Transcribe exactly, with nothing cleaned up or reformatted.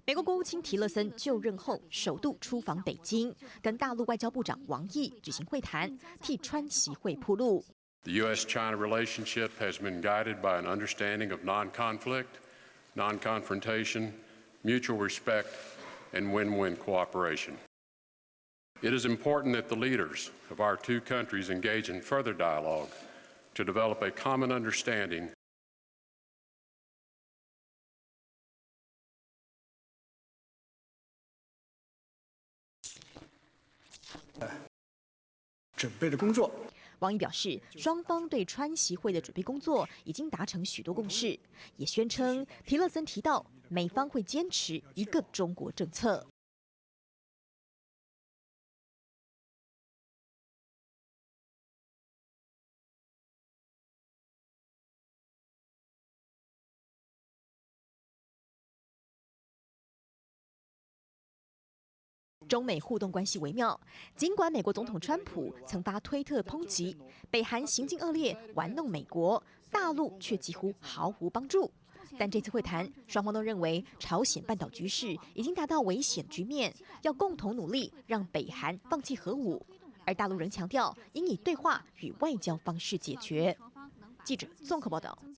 美国国务卿提勒森就任后首度出访北京，跟大陆外交部长王毅举行会谈，替川习会铺路。 The U S China relationship has been guided by an understanding of non-conflict, non-confrontation, mutual respect, and win-win cooperation. It is important that the leaders of our two countries engage in further dialogue to develop a common understanding. 准备的工作。 王毅表示，双方对川习会的准备工作已经达成许多共识，也宣称提勒森提到美方会坚持一个中国政策。中美互动关系微妙，尽管美国总统川普曾发推特抨击北韩行径恶劣、玩弄美国，大陆却几乎毫无帮助。但这次会谈，双方都认为朝鲜半岛局势已经达到危险局面，要共同努力让北韩放弃核武。而大陆仍强调应以对话与外交方式解决。记者综合报道。